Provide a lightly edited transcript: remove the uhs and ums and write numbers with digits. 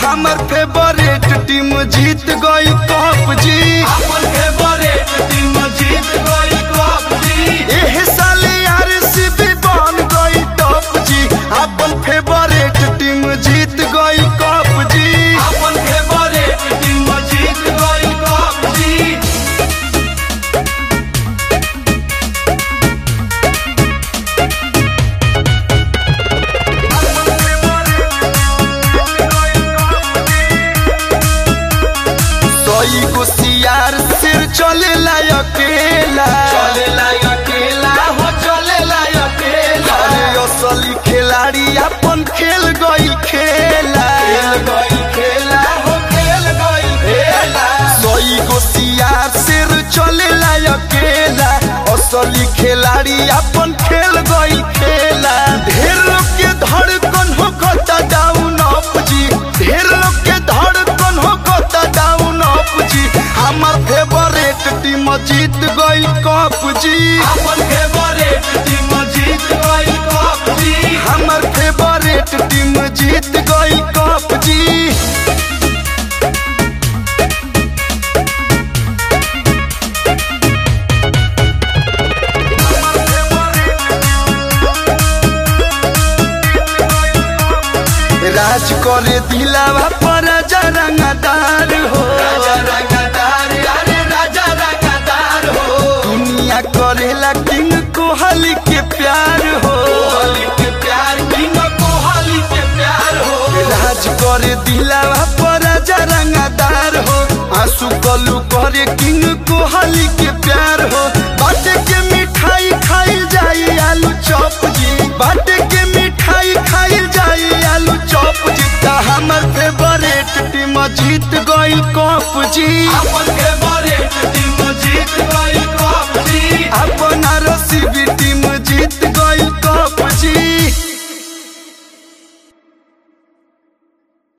हमर favourite team जीत गई कप जी। अपन फेवरेट टीम जीत गई कप जी। एह साल आरसीबी बन गई टॉप जी। अपन फेवरेट टीम जीत गई कप जी। अपन फेवरेट टीम जीत गई कप जी। सियार सिर चलेला अकेला, चलेला अकेला हो चलेला अकेला। अरे असली खिलाड़ी अपन खेल गई खेला, खेल गई खेला हो खेल गई खेला। सोई गो सियार सिर चलेला अकेला, असली खिलाड़ी अपन खेल गई खेला। ढेर लोग के धड़कन हो गता डाउन अप जी। ढेर लोग के धड़कन हो गता डाउन अप जी। हमर फेवरेट टीम जीत गई कप जी। अपन फेवरेट टीम जीत गई कप जी। हमर फेवरेट टीम जीत गई कप जी। राज करे दिलावा पर राजा रंगदार हो, राजा रंगदार अरे राजा रंगदार हो। दुनिया करेला किंग कोहली के प्यार हो, कोहली के प्यार किंग कोहली के प्यार हो। राज करे दिलावा पर राजा रंगदार हो, आंसू कलू करे किंग कोहली के प्यार हो। बाटे के मिठाई खाई जाई आलू चॉप जी। बाटे के मिठाई खाई जाई आलू चॉप जी। हमर फेवरेट टीम जीत गई कप जी। अपन फेवरेट टीम जीत गई कप जी।